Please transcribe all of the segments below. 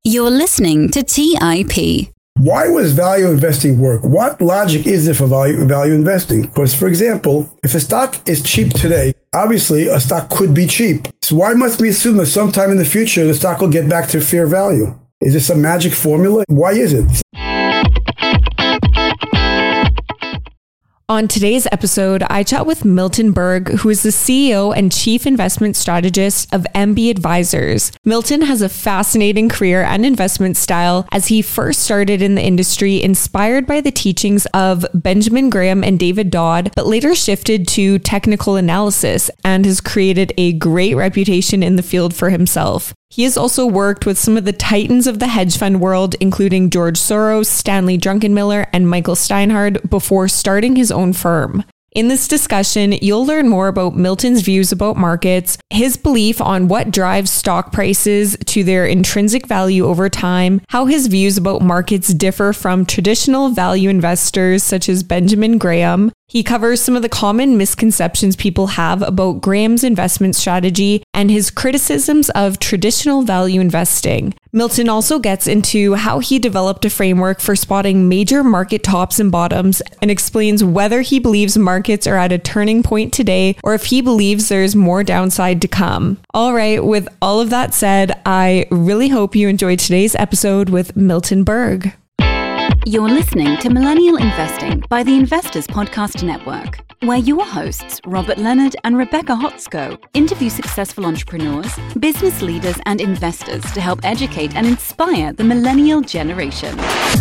You're listening to TIP. Why was value investing work? What logic is there for value investing? Because, for example, if a stock is cheap today, obviously a stock could be cheap. So why must we assume that sometime in the future the stock will get back to fair value? Is this a magic formula? Why is it? On today's episode, I chat with Milton Berg, who is the CEO and Chief Investment Strategist of MB Advisors. Milton has a fascinating career and investment style as he first started in the industry inspired by the teachings of Benjamin Graham and David Dodd, but later shifted to technical analysis and has created a great reputation in the field for himself. He has also worked with some of the titans of the hedge fund world, including George Soros, Stanley Druckenmiller, and Michael Steinhardt, before starting his own firm. In this discussion, you'll learn more about Milton's views about markets, his belief on what drives stock prices to their intrinsic value over time, how his views about markets differ from traditional value investors such as Benjamin Graham. He covers some of the common misconceptions people have about Graham's investment strategy and his criticisms of traditional value investing. Milton also gets into how he developed a framework for spotting major market tops and bottoms and explains whether he believes markets are at a turning point today or if he believes there's more downside to come. All right, with all of that said, I really hope you enjoyed today's episode with Milton Berg. You're listening to Millennial Investing by the Investors Podcast Network, where your hosts, Robert Leonard and Rebecca Hotsko, interview successful entrepreneurs, business leaders, and investors to help educate and inspire the millennial generation.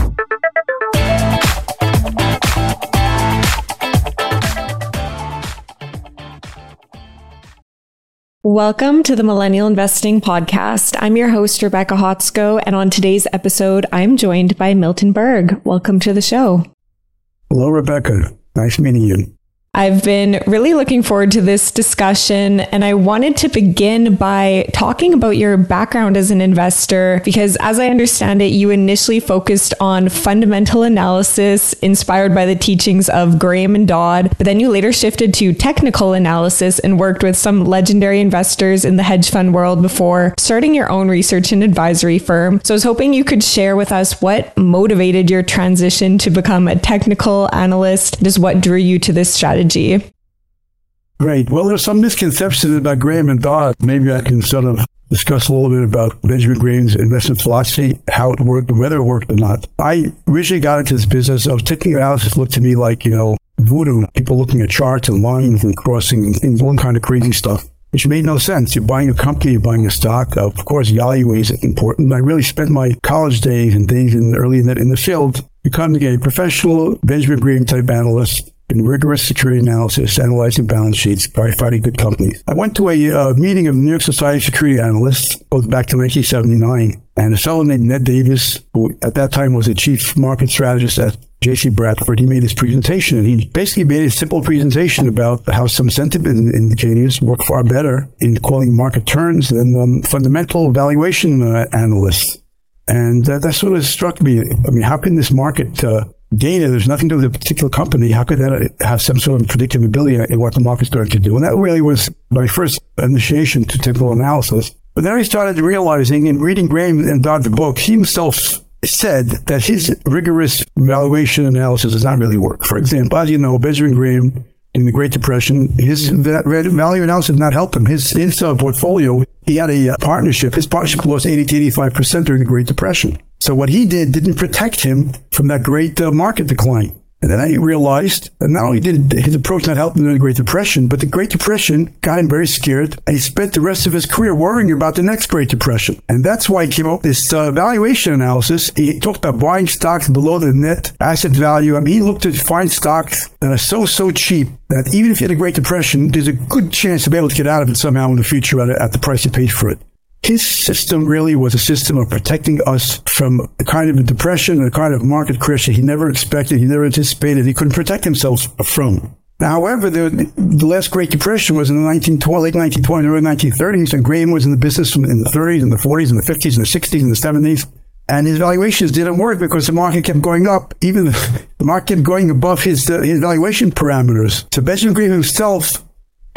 Welcome to the Millennial Investing Podcast. I'm your host, Rebecca Hotsko, and on today's episode, I'm joined by Milton Berg. Welcome to the show. Hello, Rebecca. Nice meeting you. I've been really looking forward to this discussion, and I wanted to begin by talking about your background as an investor, because as I understand it, you initially focused on fundamental analysis inspired by the teachings of Graham and Dodd, but then you later shifted to technical analysis and worked with some legendary investors in the hedge fund world before starting your own research and advisory firm. So I was hoping you could share with us what motivated your transition to become a technical analyst, just what drew you to this strategy. Great. Well, there's some misconceptions about Graham and Dodd. Maybe I can sort of discuss a little bit about Benjamin Graham's investment philosophy, how it worked, whether it worked or not. I originally got into this business. Technical analysis looked to me like, voodoo, people looking at charts and lines and crossing and all kind of crazy stuff, which made no sense. You're buying a company, you're buying a stock. Of course, value is important. I really spent my college days and days early in the field becoming a professional Benjamin Graham type analyst in rigorous security analysis, analyzing balance sheets, finding good companies. I went to a meeting of the New York Society of Security Analysts, goes back to 1979, and a fellow named Ned Davis, who at that time was a chief market strategist at J.C. Bradford, he made his presentation, and he basically made a simple presentation about how some sentiment indicators work far better in calling market turns than fundamental valuation analysts. And that sort of struck me. I mean, how can this market data, there's nothing to do with a particular company. How could that have some sort of predictive ability in what the market's going to do? And that really was my first initiation to technical analysis. But then I started realizing in reading Graham and Dodd's book, he himself said that his rigorous valuation analysis does not really work. For example, as you know, Benjamin Graham in the Great Depression, his value analysis did not help him. His portfolio, he had a partnership. His partnership lost 80 to 85% during the Great Depression. So what he did didn't protect him from that great market decline. And then I realized that not only did his approach not help him during the Great Depression, but the Great Depression got him very scared, and he spent the rest of his career worrying about the next Great Depression. And that's why he came up with this valuation analysis. He talked about buying stocks below the net asset value. I mean, he looked to find stocks that are so cheap that even if you had a Great Depression, there's a good chance to be able to get out of it somehow in the future at the price you paid for it. His system really was a system of protecting us from the kind of a depression, the kind of market crash that he never expected, he never anticipated, he couldn't protect himself from. Now, however, the last Great Depression was in the late 1920s, early 1930s, and Graham was in the business in the 30s and the 40s and the 50s and the 60s and the 70s. And his valuations didn't work because the market kept going up. Even the market kept going above his valuation parameters. So Benjamin Graham himself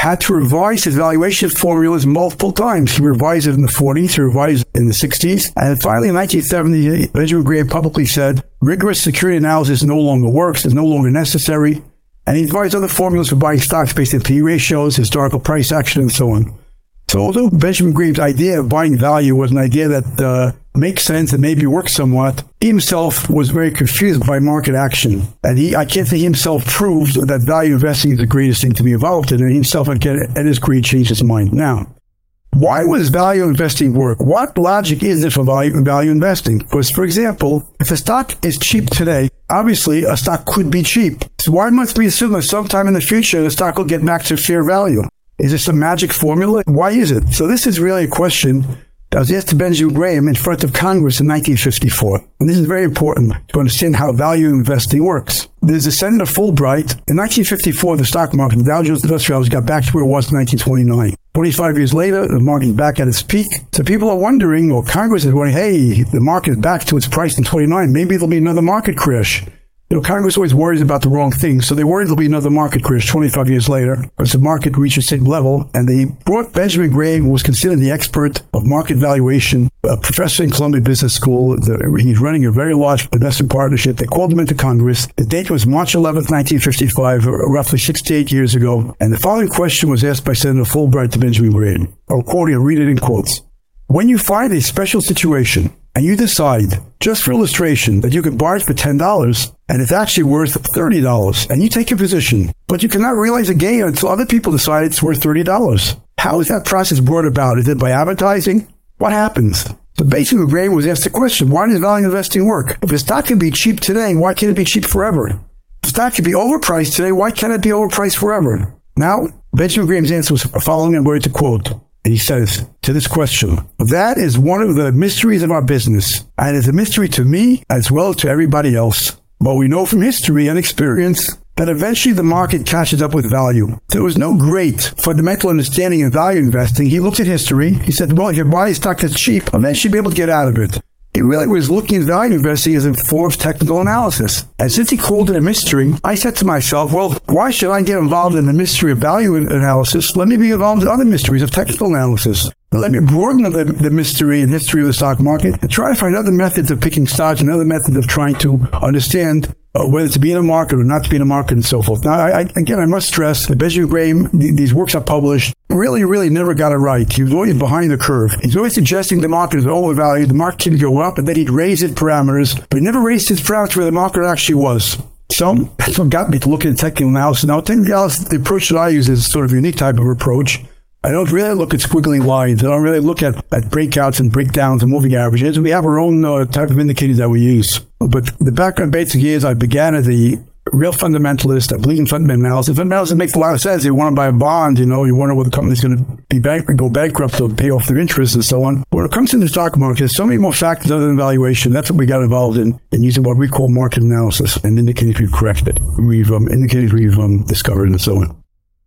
had to revise his valuation formulas multiple times. He revised it in the 40s, he revised it in the 60s, and finally in 1970, Benjamin Graham publicly said, rigorous security analysis no longer works, is no longer necessary, and he devised other formulas for buying stocks based on P/E ratios, historical price action, and so on. So although Benjamin Graham's idea of buying value was an idea that makes sense and maybe works somewhat, he himself was very confused by market action. And I can't say he himself proved that value investing is the greatest thing to be involved in, and he himself, again, at his greed, changed his mind. Now, why does value investing work? What logic is there for value investing? Because, for example, if a stock is cheap today, obviously a stock could be cheap. So why must we assume that sometime in the future the stock will get back to fair value? Is there some magic formula? Why is it? So this is really a question that was asked to Benjamin Graham in front of Congress in 1954. And this is very important to understand how value investing works. There's a Senator Fulbright. In 1954, the stock market, the Dow Jones Industrial Average, got back to where it was in 1929. 25 years later, the market is back at its peak. So people are wondering, or Congress is wondering, hey, the market is back to its price in 29. Maybe there'll be another market crash. Congress always worries about the wrong things, so they worried there'll be another market crash 25 years later as the market reached the same level, and they brought Benjamin Graham, who was considered the expert of market valuation, a professor in Columbia Business School. He's running a very large investment partnership. They called him into Congress. The date was March 11th, 1955, roughly 68 years ago, and the following question was asked by Senator Fulbright to Benjamin Graham. I'll read it in quotes. When you find a special situation and you decide, just for illustration, that you can buy it for $10 and it's actually worth $30, and you take a position, but you cannot realize a gain until other people decide it's worth $30. How is that process brought about? Is it by advertising? What happens? So basically, Graham was asked the question, why does value investing work? If a stock can be cheap today, why can't it be cheap forever? If a stock can be overpriced today, why can't it be overpriced forever? Now, Benjamin Graham's answer was following. I'm going to quote. And he says to this question, that is one of the mysteries of our business, and it's a mystery to me as well as to everybody else. But we know from history and experience that eventually the market catches up with value. There was no great fundamental understanding of value investing. He looked at history. He said, well, if you buy a stock that's cheap, eventually you'll be able to get out of it. He really was looking at value investing as a form of technical analysis. And since he called it a mystery, I said to myself, well, why should I get involved in the mystery of value analysis? Let me be involved in other mysteries of technical analysis. Let me broaden the mystery and history of the stock market and try to find other methods of picking stocks and other methods of trying to understand whether to be in a market or not to be in a market and so forth. Now, I must stress that Benjamin Graham, these works are published, really never got it right. He was always behind the curve. He's always suggesting the market is overvalued, the market can go up, and then he'd raise its parameters, but he never raised his parameters where the market actually was. So that's what got me to look at technical analysis. Now, technical analysis, the approach that I use is sort of a unique type of approach. I don't really look at squiggly lines. I don't really look at breakouts and breakdowns and moving averages. We have our own type of indicators that we use. But the background basically is I began as a real fundamentalist. I believe in fundamental analysis. Fundamental analysis makes a lot of sense. You want to buy a bond, you wonder whether the company's going to be go bankrupt or pay off their interest and so on. When it comes to the stock market, there's so many more factors other than valuation. That's what we got involved in using what we call market analysis and indicators we've corrected. Indicators we've discovered and so on.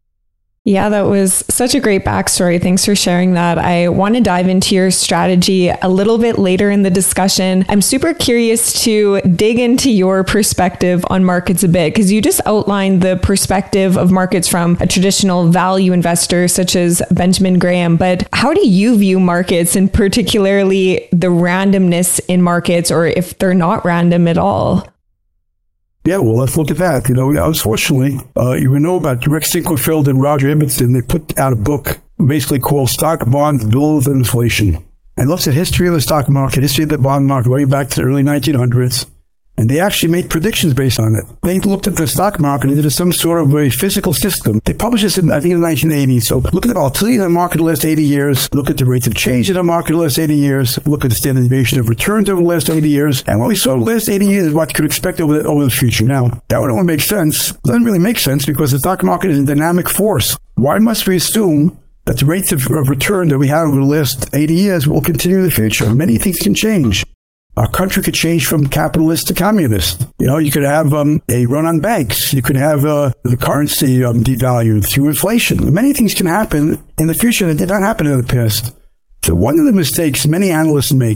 Yeah, that was such a great backstory. Thanks for sharing that. I want to dive into your strategy a little bit later in the discussion. I'm super curious to dig into your perspective on markets a bit, because you just outlined the perspective of markets from a traditional value investor such as Benjamin Graham. But how do you view markets, and particularly the randomness in markets, or if they're not random at all? Yeah, well, let's look at that. Unfortunately, you know about Rex Sinquefield and Roger Ibbotson. They put out a book basically called Stock, Bonds, Bills, and Inflation. And looks at history of the stock market, history of the bond market, going back to the early 1900s. And they actually made predictions based on it. They looked at the stock market and did some sort of a physical system. They published this in, I think, in the 1980s. So look at the volatility in the market the last 80 years. Look at the rates of change in the market the last 80 years. Look at the standard deviation of returns over the last 80 years. And what we saw the last 80 years is what you could expect over the future. Now, that would only make sense. It doesn't really make sense because the stock market is a dynamic force. Why must we assume that the rates of return that we had over the last 80 years will continue in the future? Many things can change. Our country could change from capitalist to communist. You could have a run on banks. You could have the currency devalued through inflation. Many things can happen in the future that did not happen in the past. So one of the mistakes many analysts make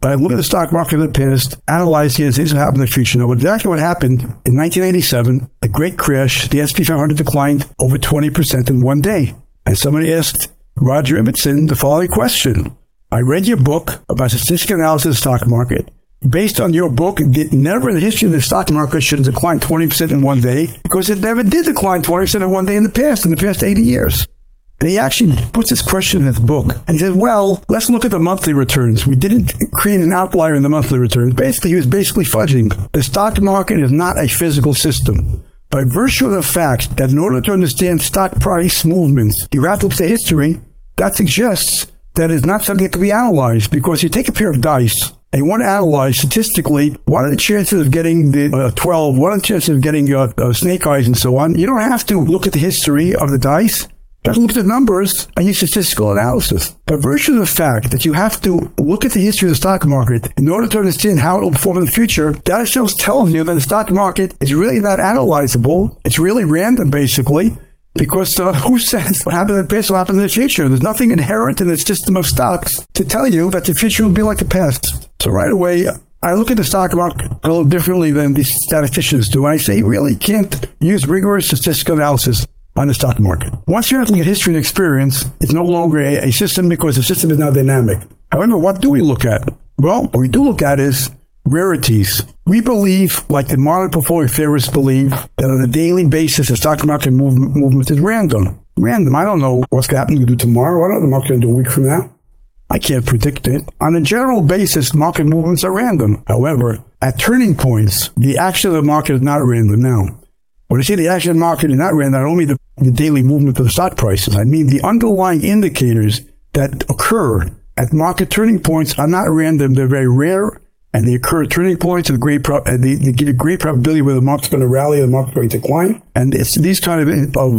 I look at the stock market in the past, analyze things that happen in the future. Now, exactly what happened in 1987, a great crash, the S&P 500 declined over 20% in one day. And somebody asked Roger Ibbotson the following question. I read your book about statistical analysis of the stock market. Based on your book, never in the history of the stock market should have declined 20% in one day, because it never did decline 20% in one day in the past 80 years. And he actually puts this question in his book. And he said, well, let's look at the monthly returns. We didn't create an outlier in the monthly returns. Basically, he was fudging. The stock market is not a physical system. By virtue of the fact that in order to understand stock price movements, you have to look at history, that suggests that it's not something that can be analyzed, because you take a pair of dice and you want to analyze statistically what are the chances of getting the 12, what are the chances of getting snake eyes and so on. You don't have to look at the history of the dice. You have to look at the numbers and use statistical analysis. By virtue of the fact that you have to look at the history of the stock market in order to understand how it will perform in the future, that shows telling you that the stock market is really not analyzable. It's really random, basically. Because who says what happened in the past will happen in the future? There's nothing inherent in the system of stocks to tell you that the future will be like the past. So right away, I look at the stock market a little differently than these statisticians do. I say you really can't use rigorous statistical analysis on the stock market. Once you're looking at history and experience, it's no longer a system, because the system is now dynamic. However, what do we look at? Well, what we do look at is rarities. We believe, like the modern portfolio theorists believe, that on a daily basis, the stock market movement is random. I don't know what's going to do tomorrow. I don't know what the market's going to do a week from now. I can't predict it. On a general basis, market movements are random. However, at turning points, the action of the market is not random now. When I say the action of the market is not random, I don't mean the daily movement of the stock prices. I mean the underlying indicators that occur at market turning points are not random. They're very rare. And they occur at turning points, and they give a great probability where the market's going to rally or the market's going to decline. And it's these kind of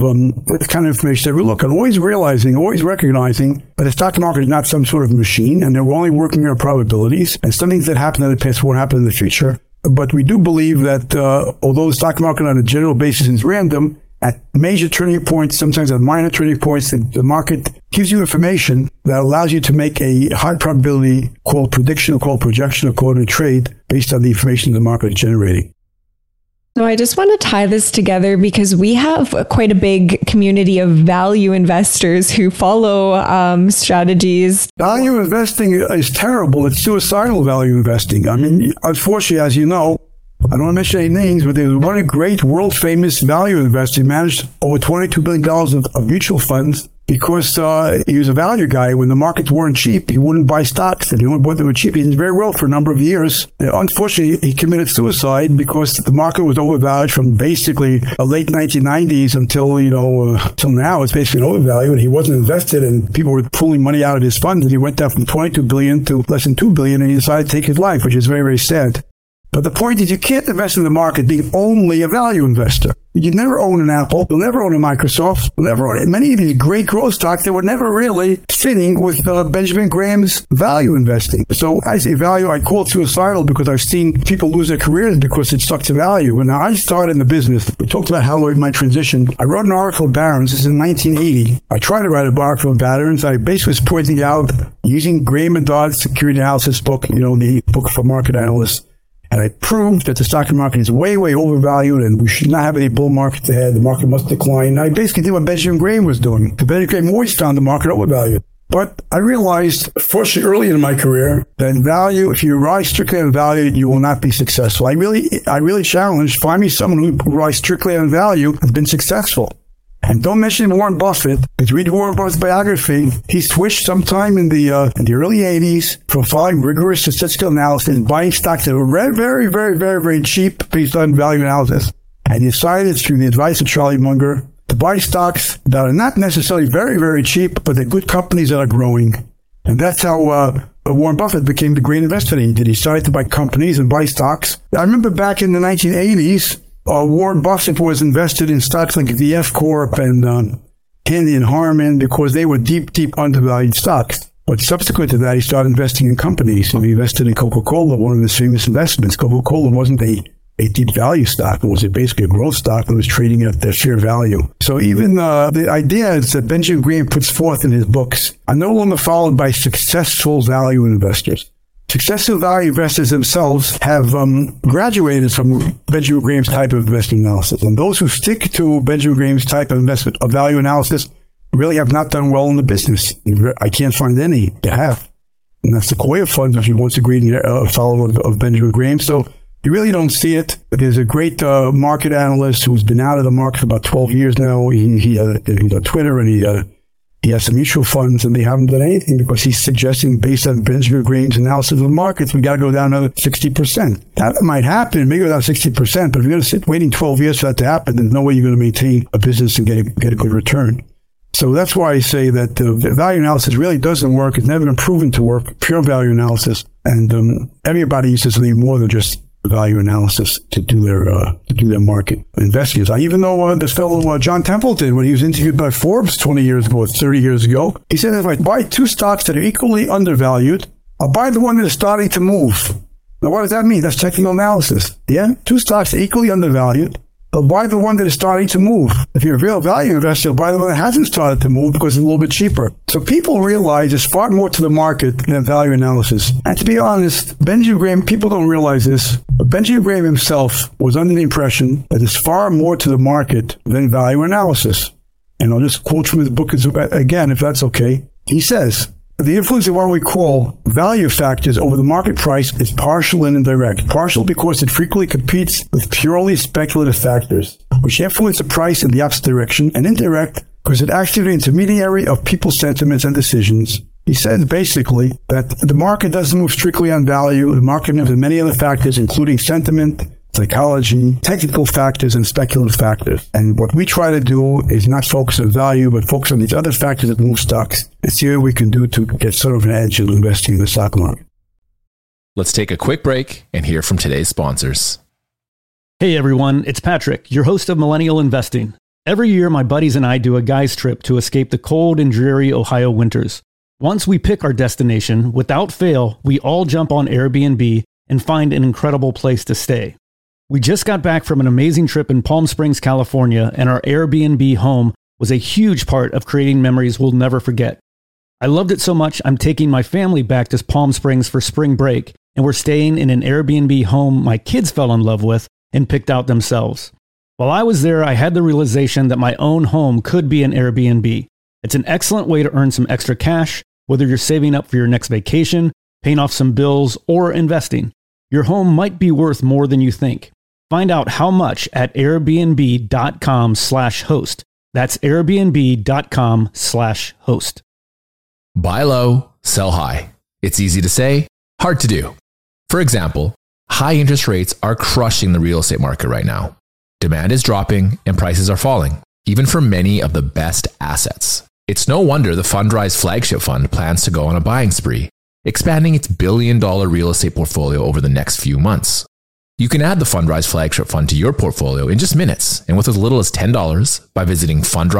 information that we look at, always recognizing that the stock market is not some sort of machine, and they're only working on probabilities. And some things that happened in the past won't happen in the future. But we do believe that although the stock market on a general basis is random, at major turning points, sometimes at minor turning points, the market gives you information that allows you to make a high probability called prediction or called projection or called a trade based on the information the market is generating. So I just want to tie this together, because we have quite a big community of value investors who follow strategies. Value investing is terrible. It's suicidal value investing. I mean, unfortunately, as you know, I don't want to mention any names, but there's one great world-famous value investor. He managed over $22 billion of mutual funds because he was a value guy. When the markets weren't cheap, he wouldn't buy stocks, and he wouldn't buy them cheap. He did very well for a number of years. Unfortunately, he committed suicide because the market was overvalued from basically the late 1990s until now. It's basically overvalued, and he wasn't invested, and people were pulling money out of his funds, and he went down from $22 billion to less than $2 billion, and he decided to take his life, which is very, very sad. But the point is, you can't invest in the market being only a value investor. You never own an Apple. You'll never own a Microsoft. You'll never own many of these great growth stocks that were never really fitting with Benjamin Graham's value investing. So I say value, I call it suicidal because I've seen people lose their careers because it stuck to value. And now I started in the business. We talked about how my transition. I wrote an article in Barron's. This is in 1980. I tried to write an article in Barron's. I basically was pointing out, using Graham and Dodd's security analysis book, the book for market analysts. And I proved that the stock market is way, way overvalued, and we should not have any bull markets ahead. The market must decline. And I basically did what Benjamin Graham was doing. Benjamin Graham always found the market overvalued. But I realized, fortunately early in my career, that in value, if you rely strictly on value, you will not be successful. I really challenged, find me someone who relies strictly on value has been successful. And don't mention Warren Buffett, because read Warren Buffett's biography. He switched sometime in the early 80s from following rigorous statistical analysis and buying stocks that were very, very, very, very, very cheap based on value analysis. And he decided, through the advice of Charlie Munger, to buy stocks that are not necessarily very, very cheap, but they're good companies that are growing. And that's how Warren Buffett became the great investor he did. He started to buy companies and buy stocks. I remember back in the 1980s, Warren Buffett was invested in stocks like VF Corp and Handy and Harman because they were deep, deep undervalued stocks. But subsequent to that, he started investing in companies. And he invested in Coca-Cola, one of his famous investments. Coca-Cola wasn't a deep value stock. It was basically a growth stock that was trading at their fair value. So even the ideas that Benjamin Graham puts forth in his books are no longer followed by successful value investors. successful value investors themselves have graduated from Benjamin Graham's type of investment analysis. And those who stick to Benjamin Graham's type of investment of value analysis really have not done well in the business. I can't find any that have. And that's Sequoia Funds, if you want to agree, a follower of Benjamin Graham. So you really don't see it. There's a great market analyst who's been out of the market for about 12 years now. He's on Twitter, and he has some mutual funds, and they haven't done anything because he's suggesting, based on Benjamin Graham's analysis of the markets, we got to go down another 60%. That might happen, maybe go down 60%, but if you're going to sit waiting 12 years for that to happen, there's no way you're going to maintain a business and get a good return. So that's why I say that the value analysis really doesn't work. It's never been proven to work, pure value analysis. And everybody uses something more than just value analysis to do their market investing. I even know this fellow John Templeton, when he was interviewed by Forbes 20 years ago, 30 years ago, he said, if I buy two stocks that are equally undervalued, I'll buy the one that is starting to move. Now, what does that mean? That's technical analysis. Yeah, two stocks are equally undervalued. I'll buy the one that is starting to move. If you're a real value investor, you'll buy the one that hasn't started to move because it's a little bit cheaper. So people realize there's far more to the market than value analysis. And to be honest, Benjamin Graham, people don't realize this, but Benjamin Graham himself was under the impression that there's far more to the market than value analysis. And I'll just quote from his book again, if that's okay. He says, the influence of what we call value factors over the market price is partial and indirect. Partial because it frequently competes with purely speculative factors, which influence the price in the opposite direction, and indirect because it acts as an intermediary of people's sentiments and decisions. He says basically that the market doesn't move strictly on value. The market moves on many other factors, including sentiment, psychology, technical factors, and speculative factors. And what we try to do is not focus on value, but focus on these other factors that move stocks and see what we can do to get sort of an edge in investing in the stock market. Let's take a quick break and hear from today's sponsors. Hey everyone, it's Patrick, your host of Millennial Investing. Every year, my buddies and I do a guy's trip to escape the cold and dreary Ohio winters. Once we pick our destination, without fail, we all jump on Airbnb and find an incredible place to stay. We just got back from an amazing trip in Palm Springs, California, and our Airbnb home was a huge part of creating memories we'll never forget. I loved it so much, I'm taking my family back to Palm Springs for spring break, and we're staying in an Airbnb home my kids fell in love with and picked out themselves. While I was there, I had the realization that my own home could be an Airbnb. It's an excellent way to earn some extra cash, whether you're saving up for your next vacation, paying off some bills, or investing. Your home might be worth more than you think. Find out how much at airbnb.com/host. That's airbnb.com/host. Buy low, sell high. It's easy to say, hard to do. For example, high interest rates are crushing the real estate market right now. Demand is dropping and prices are falling, even for many of the best assets. It's no wonder the Fundrise flagship fund plans to go on a buying spree, expanding its billion-dollar real estate portfolio over the next few months. You can add the Fundrise flagship fund to your portfolio in just minutes and with as little as $10 by visiting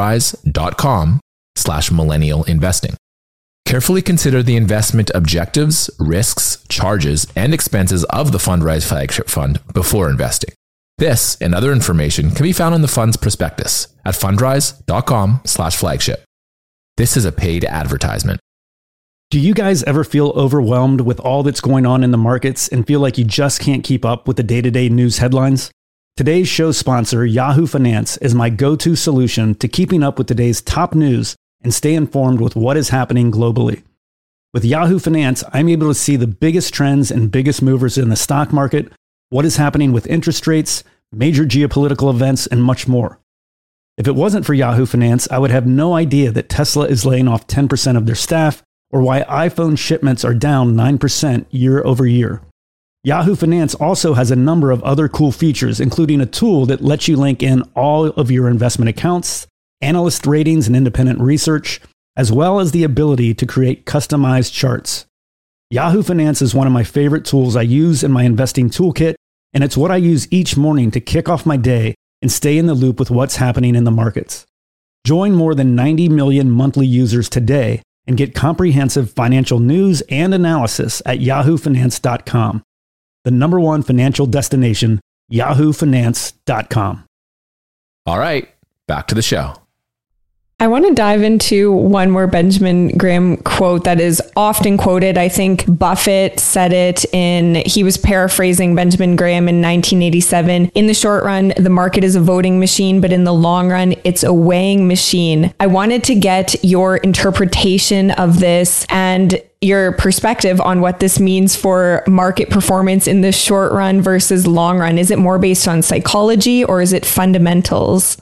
fundrise.com/millennial investing. Carefully consider the investment objectives, risks, charges, and expenses of the Fundrise flagship fund before investing. This and other information can be found in the fund's prospectus at fundrise.com/flagship. This is a paid advertisement. Do you guys ever feel overwhelmed with all that's going on in the markets and feel like you just can't keep up with the day-to-day news headlines? Today's show sponsor, Yahoo Finance, is my go-to solution to keeping up with today's top news and stay informed with what is happening globally. With Yahoo Finance, I'm able to see the biggest trends and biggest movers in the stock market, what is happening with interest rates, major geopolitical events, and much more. If it wasn't for Yahoo Finance, I would have no idea that Tesla is laying off 10% of their staff, or why iPhone shipments are down 9% year over year. Yahoo Finance also has a number of other cool features, including a tool that lets you link in all of your investment accounts, analyst ratings and independent research, as well as the ability to create customized charts. Yahoo Finance is one of my favorite tools I use in my investing toolkit, and it's what I use each morning to kick off my day and stay in the loop with what's happening in the markets. Join more than 90 million monthly users today and get comprehensive financial news and analysis at yahoofinance.com. The number one financial destination, yahoofinance.com. All right, back to the show. I want to dive into one more Benjamin Graham quote that is often quoted. I think Buffett said it he was paraphrasing Benjamin Graham in 1987. In the short run, the market is a voting machine, but in the long run, it's a weighing machine. I wanted to get your interpretation of this and your perspective on what this means for market performance in the short run versus long run. Is it more based on psychology or is it fundamentals?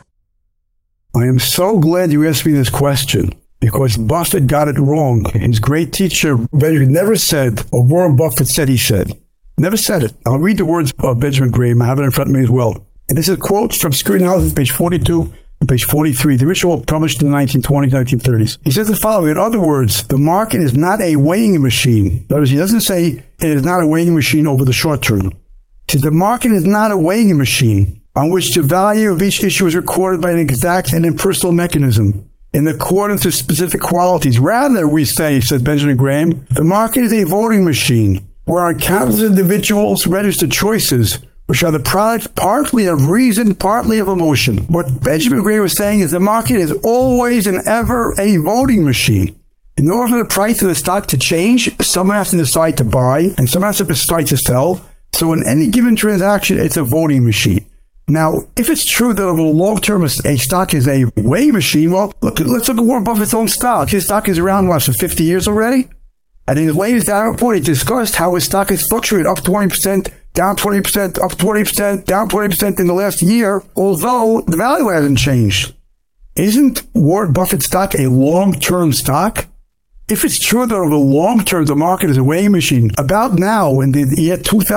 I am so glad you asked me this question because Buffett got it wrong. His great teacher, Benjamin, never said, or Warren Buffett said he said. Never said it. I'll read the words of Benjamin Graham. I have it in front of me as well. And this is a quote from Security Analysis, page 42 and page 43. The original published in the 1920s, 1930s. He says the following. In other words, the market is not a weighing machine. In other words, he doesn't say it is not a weighing machine over the short term. He says the market is not a weighing machine on which the value of each issue is recorded by an exact and impersonal mechanism in accordance with specific qualities. Rather, we say, says Benjamin Graham, the market is a voting machine where countless individuals register choices which are the product partly of reason, partly of emotion. What Benjamin Graham was saying is the market is always and ever a voting machine. In order for the price of the stock to change, someone has to decide to buy and someone has to decide to sell. So in any given transaction, it's a voting machine. Now, if it's true that over the long term, a stock is a weighing machine, well, let's look at Warren Buffett's own stock. His stock is around, for 50 years already? And in his latest annual report, he discussed how his stock has fluctuated up 20%, down 20%, up 20%, down 20% in the last year, although the value hasn't changed. Isn't Warren Buffett's stock a long-term stock? If it's true that over the long term, the market is a weighing machine, about now, in the year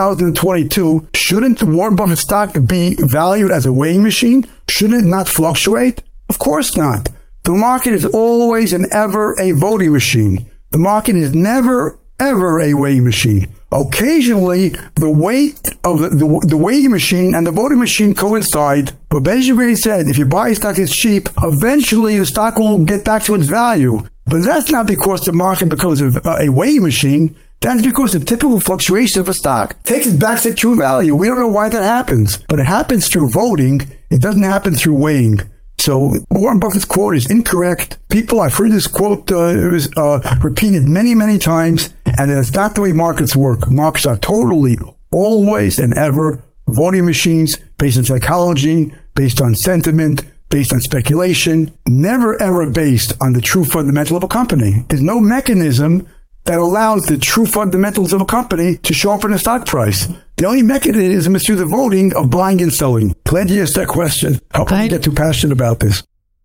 2022, shouldn't Warren Buffett's stock be valued as a weighing machine? Shouldn't it not fluctuate? Of course not. The market is always and ever a voting machine. The market is never, ever a weighing machine. Occasionally, the weight of the weighing machine and the voting machine coincide. But Benjamin Graham said, if you buy a stock that's cheap, eventually the stock will get back to its value. But that's not because the market becomes a weighing machine. That's because of the typical fluctuation of a stock takes it back to true value. We don't know why that happens, but it happens through voting. It doesn't happen through weighing. So Warren Buffett's quote is incorrect. I've heard this quote repeated many, many times, and it's not the way markets work. Markets are totally, always and ever voting machines based on psychology, based on sentiment, based on speculation, never ever based on the true fundamental of a company. There's no mechanism that allows the true fundamentals of a company to show up in a stock price. The only mechanism is through the voting of buying and selling. Glad you asked that question. How can I get too passionate about this?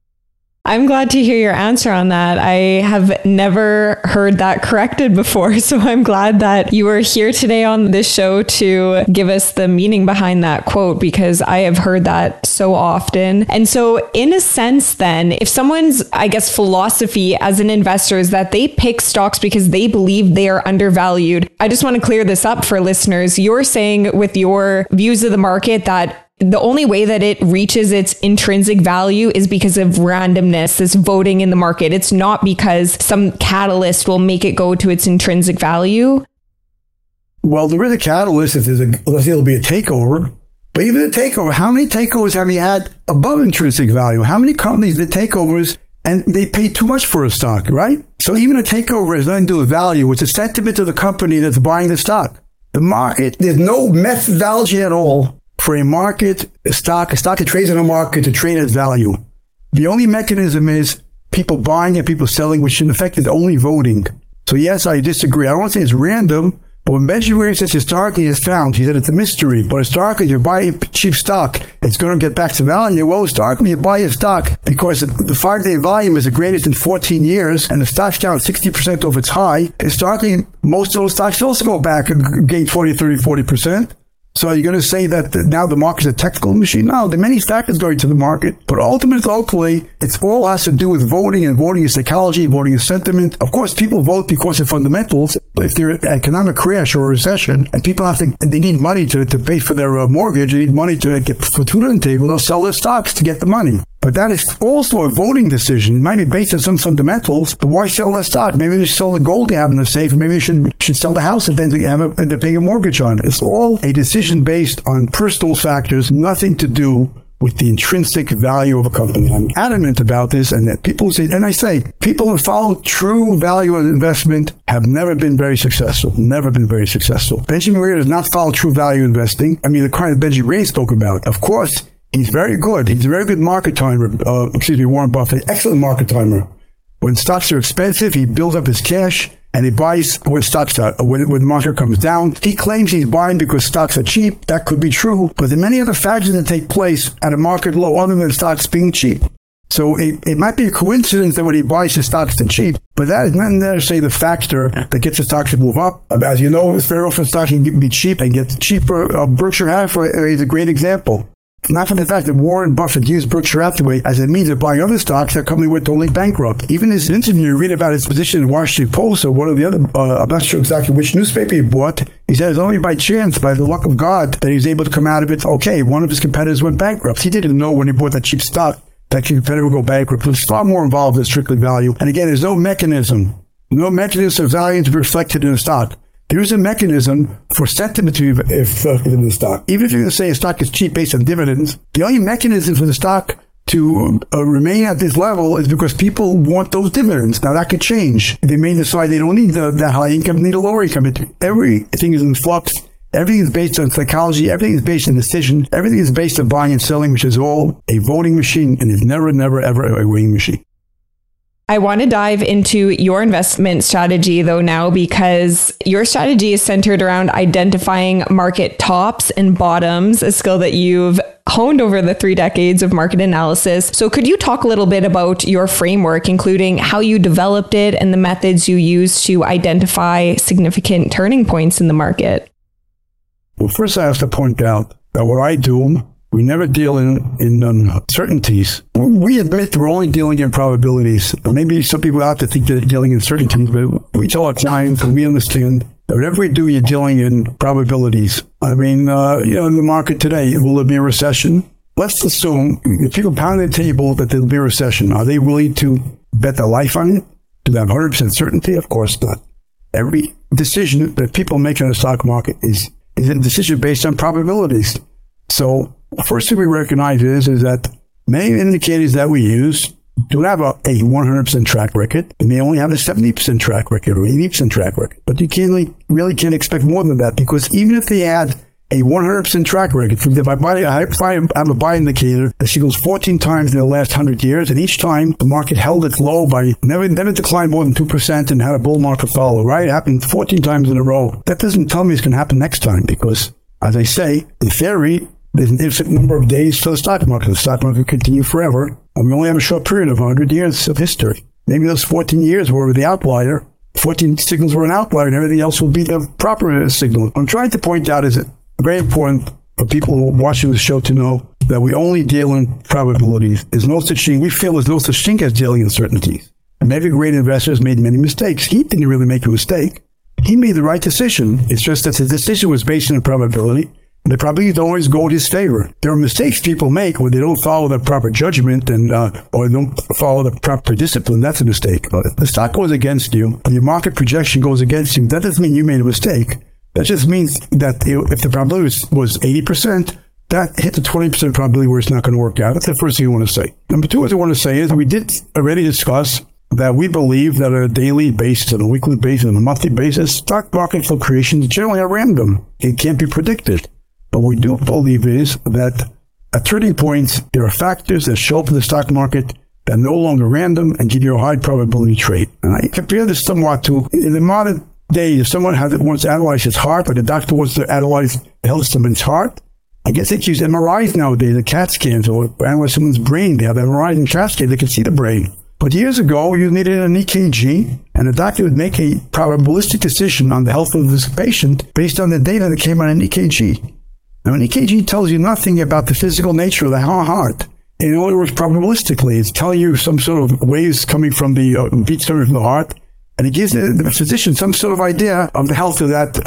I'm glad to hear your answer on that. I have never heard that corrected before, so I'm glad that you were here today on this show to give us the meaning behind that quote, because I have heard that so often. And so in a sense then, if someone's, philosophy as an investor is that they pick stocks because they believe they are undervalued, I just want to clear this up for listeners. You're saying with your views of the market that the only way that it reaches its intrinsic value is because of randomness, this voting in the market. It's not because some catalyst will make it go to its intrinsic value. Well, there is a catalyst if let's say it'll be a takeover. But even a takeover, how many takeovers have you had above intrinsic value? How many companies did takeovers and they pay too much for a stock, right? So even a takeover has nothing to do with value. It's a sentiment of the company that's buying the stock. The market, there's no methodology at all for a stock that trades in a market to trade its value. The only mechanism is people buying and people selling, which in effect is only voting. So yes, I disagree. I don't want to say it's random, but when Benjamin Graham says historically it's found, he said it's a mystery. But historically, you buy a cheap stock, it's going to get back to value. Well, historically, you buy a stock because the 5-day volume is the greatest in 14 years, and the stock's down 60% off its high. Historically, most of those stocks also go back and gain 20, 30, 40%. So are you going to say that now the market is a technical machine? No, there are many factors going to the market. But ultimately, it all has to do with voting, and voting is psychology, voting is sentiment. Of course, people vote because of fundamentals. If there's an economic crash or a recession, and people they need money to pay for their mortgage, they need money to get food on the table, they'll sell their stocks to get the money. But that is also a voting decision. It might be based on some fundamentals, but why sell that stock? Maybe they should sell the gold they have in the safe, and maybe they should sell the house and then they're paying a mortgage on it. It's all a decision based on personal factors, nothing to do with the intrinsic value of a company. I'm adamant about this, and that people say, and I say, people who follow true value of investment have never been very successful. Never been very successful. Benjamin Graham does not follow true value investing. I mean, the kind that Benjamin Graham spoke about. Of course, he's very good. He's a very good market timer. Warren Buffett, excellent market timer. When stocks are expensive, he builds up his cash and he buys when stocks are, when the market comes down. He claims he's buying because stocks are cheap. That could be true, but there are many other factors that take place at a market low other than stocks being cheap. So it might be a coincidence that when he buys his stocks are cheap, but that is not necessarily the factor that gets the stocks to move up. As you know, very often stocks can be cheap and get cheaper. Berkshire Hathaway is a great example. Not for the fact that Warren Buffett used Berkshire Hathaway as a means of buying other stocks, that company went totally bankrupt. Even his interview, you read about his position in Washington Post or one of the other, I'm not sure exactly which newspaper he bought. He said it's only by chance, by the luck of God, that he was able to come out of it. Okay, one of his competitors went bankrupt. He didn't know when he bought that cheap stock that his competitor would go bankrupt. It was far more involved than strictly value. And again, there's no mechanism of value to be reflected in a stock. There is a mechanism for sentiment to be reflected in the stock. Even if you're going to say a stock is cheap based on dividends, the only mechanism for the stock to remain at this level is because people want those dividends. Now, that could change. They may decide they don't need that high income, they need a lower income. Everything is in flux. Everything is based on psychology. Everything is based on decision. Everything is based on buying and selling, which is all a voting machine and is never, ever a weighing machine. I want to dive into your investment strategy though now, because your strategy is centered around identifying market tops and bottoms, a skill that you've honed over the 3 decades of market analysis. So could you talk a little bit about your framework, including how you developed it and the methods you use to identify significant turning points in the market? Well, first I have to point out that what I do, we never deal in uncertainties. We admit we're only dealing in probabilities. Maybe some people out there think they're dealing in certainties, but we tell our clients and we understand that whatever we do, you're dealing in probabilities. I mean, in the market today, will there be a recession? Let's assume if people pound the table that there'll be a recession. Are they willing to bet their life on it? Do they have 100% certainty? Of course not. Every decision that people make in the stock market is a decision based on probabilities. So the first thing we recognize is that many indicators that we use do have a 100% track record. They may only have a 70% track record or 80% track record. But you really can't expect more than that, because even if they had a 100% track record, if I have a buy indicator that goes 14 times in the last 100 years, and each time the market held its low by never declined more than 2% and had a bull market follow, right? It happened 14 times in a row. That doesn't tell me it's going to happen next time, because, as I say, in theory, there's an infinite number of days for the stock market. The stock market will continue forever. And we only have a short period of 100 years of history. Maybe those 14 years were the outlier. 14 signals were an outlier, and everything else will be the proper signal. What I'm trying to point out is that it's very important for people who are watching the show to know that we only deal in probabilities. There's no such thing. We feel there's no such thing as dealing in certainties. And maybe great investors made many mistakes. He didn't really make a mistake. He made the right decision. It's just that his decision was based on a probability. The probabilities don't always go in his favor. There are mistakes people make when they don't follow the proper judgment or don't follow the proper discipline. That's a mistake. But if the stock goes against you, and your market projection goes against you, that doesn't mean you made a mistake. That just means that if the probability was 80%, that hits a 20% probability where it's not going to work out. That's the first thing I want to say. Number two, what I want to say is we did already discuss that we believe that on a daily basis, on a weekly basis, on a monthly basis, stock market fluctuations generally are random. It can't be predicted. But what we do believe is that at turning points, there are factors that show up in the stock market that are no longer random and give you a high probability trade. And I compare this somewhat to, in the modern day, if someone wants to analyze his heart, or the doctor wants to analyze the health of someone's heart, I guess they use MRIs nowadays, the CAT scans, or analyze someone's brain. They have MRIs and CAT scans, they can see the brain. But years ago, you needed an EKG, and the doctor would make a probabilistic decision on the health of this patient based on the data that came on an EKG. Now, an EKG tells you nothing about the physical nature of the heart. It only works probabilistically. It's telling you some sort of waves coming from the beats coming from the heart, and it gives the physician some sort of idea of the health of that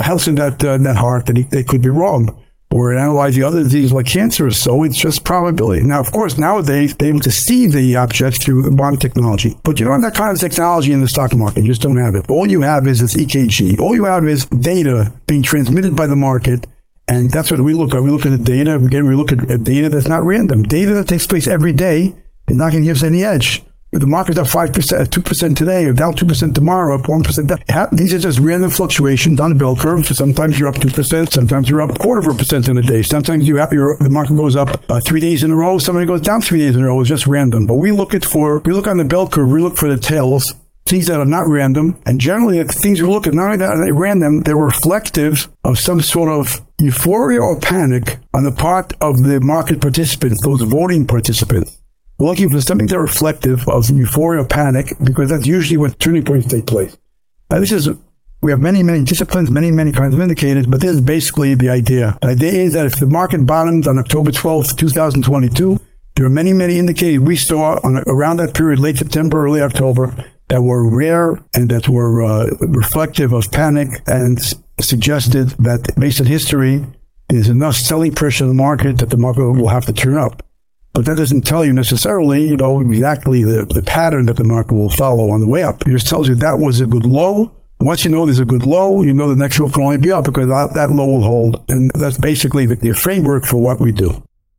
heart. That they could be wrong, or analyzing other diseases like cancer or so. It's just probability. Now, of course, nowadays they're able to see the objects through modern technology, but you don't have that kind of technology in the stock market. You just don't have it. All you have is this EKG. All you have is data being transmitted by the market. And that's what we look at. We look at the data. Again, we look at data that's not random. Data that takes place every day is not going to give us any edge. If the market's up 5%, 2% today, or down 2% tomorrow, up 1%, these are just random fluctuations on the bell curve. So sometimes you're up 2%, sometimes you're up 0.25% in a day. Sometimes the market goes up 3 days in a row, somebody goes down 3 days in a row. It's just random. But we look on the bell curve, we look for the tails, things that are not random. And generally, the things we look at, not only that they're random, they're reflective of some sort of euphoria or panic on the part of the market participants, those voting participants. We're looking for something that's reflective of euphoria or panic, because that's usually when turning points take place. Now, we have many, many disciplines, many, many kinds of indicators, but this is basically the idea. The idea is that if the market bottomed on October 12th, 2022, there are many, many indicators we saw around that period, late September, early October, that were rare and that were reflective of panic and suggested that, based on history, there's enough selling pressure in the market that the market will have to turn up. But that doesn't tell you necessarily, exactly the pattern that the market will follow on the way up. It just tells you that was a good low. Once you know there's a good low, you know the next one can only be up because that low will hold. And that's basically the framework for what we do.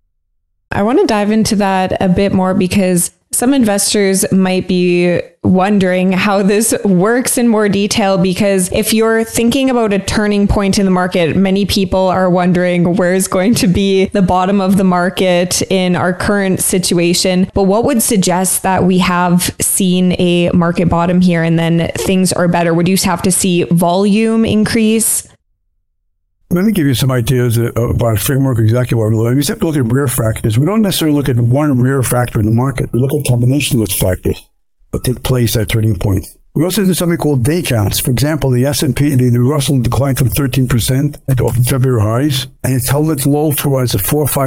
I want to dive into that a bit more because some investors might be wondering how this works in more detail, because if you're thinking about a turning point in the market, many people are wondering where's going to be the bottom of the market in our current situation. But what would suggest that we have seen a market bottom here and then things are better? Would you have to see volume increase? Let me give you some ideas about a framework, exactly what we're looking at. We just have to look at rare factors. We don't necessarily look at one rare factor in the market. We look at a combination of those factors that take place at turning points. We also do something called day counts. For example, the S&P, the Russell declined from 13% at February highs, and it's held its low for it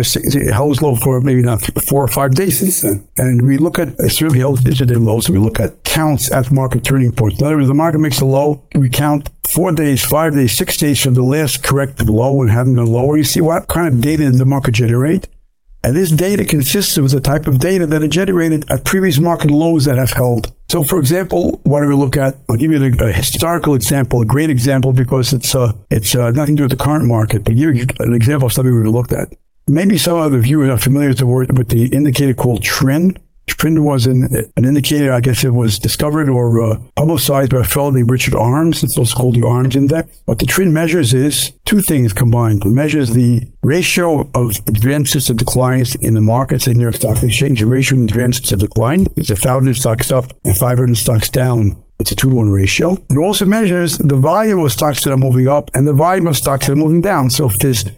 held low for maybe not 4 or 5 days since then. And we look at, it certainly held its low, so we look at counts at market turning points. In other words, the market makes a low, we count 4 days, 5 days, 6 days from the last corrected low and having gone lower. You see what kind of data did the market generate? And this data consists of the type of data that it generated at previous market lows that have held. So, for example, what do we look at? I'll give you a historical example, a great example, because it's nothing to do with the current market. But give you an example of something we looked at. Maybe some of the viewers are familiar with the indicator called trend. Trend was an indicator, I guess it was discovered or publicized by a fellow named Richard Arms. It's also called the Arms Index. What the trend measures is two things combined. It measures the ratio of advances to declines in the markets in New York Stock Exchange. The ratio of advances to decline is 1,000 stocks up and 500 stocks down. It's a 2-to-1 ratio. It also measures the volume of stocks that are moving up and the volume of stocks that are moving down. So if there's